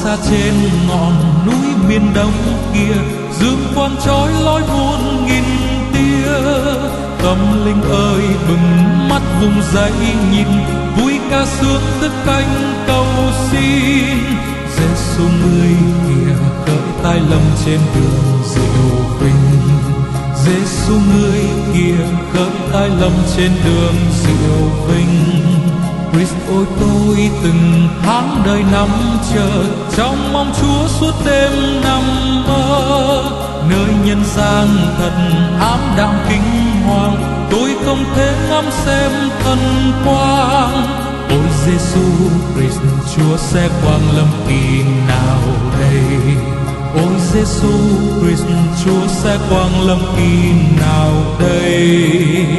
xa trên ngọn núi miền đông kia, dương quang chói lói muôn nghìn tia. Tâm linh ơi bừng mắt vùng dậy nhìn, vui ca sướng cất cánh cầu xin. Giêsu người kìa khởi tai lâm trên đường diệu vinh. Giêsu người kìa khởi tai lâm trên đường diệu vinh. Christ ôi tôi từng tháng đời năm chờ, trong mong Chúa suốt đêm nằm mơ. Nơi nhân gian thật ám đạm kinh hoàng, tôi không thể ngắm xem thần quang. Ôi Giêsu Christ, Chúa sẽ quang lâm khi nào đây? Ôi Giêsu Christ, Chúa sẽ quang lâm khi nào đây?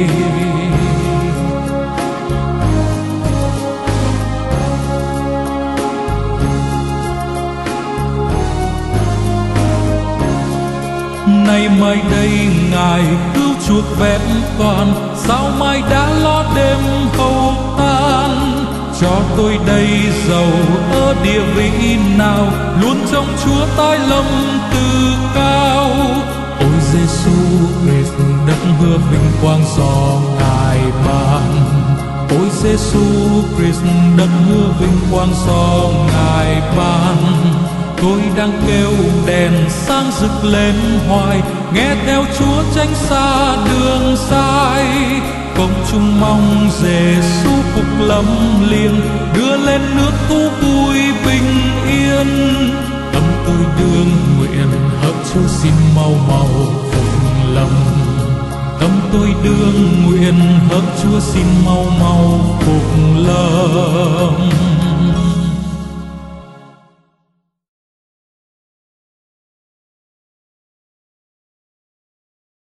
Nay mai đây Ngài cứu chuộc vẹn toàn, sao mai đã lo đêm hầu tan. Cho tôi đây giàu ở địa vị nào, luôn trong Chúa tái lâm từ cao. Ôi Giêsu Christ, đất hứa vinh quang do Ngài ban. Ôi Giêsu Christ, đất hứa vinh quang do Ngài ban. Tôi đang kêu đèn sáng rực lên hoài, nghe theo Chúa tránh xa đường sai. Công chúng mong Giêsu phục lâm liền, đưa lên nước cứu vui bình yên. Tâm tôi đương nguyện hỡp Chúa xin mau mau phục lâm. Tâm tôi đương nguyện hỡp Chúa xin mau mau phục lâm.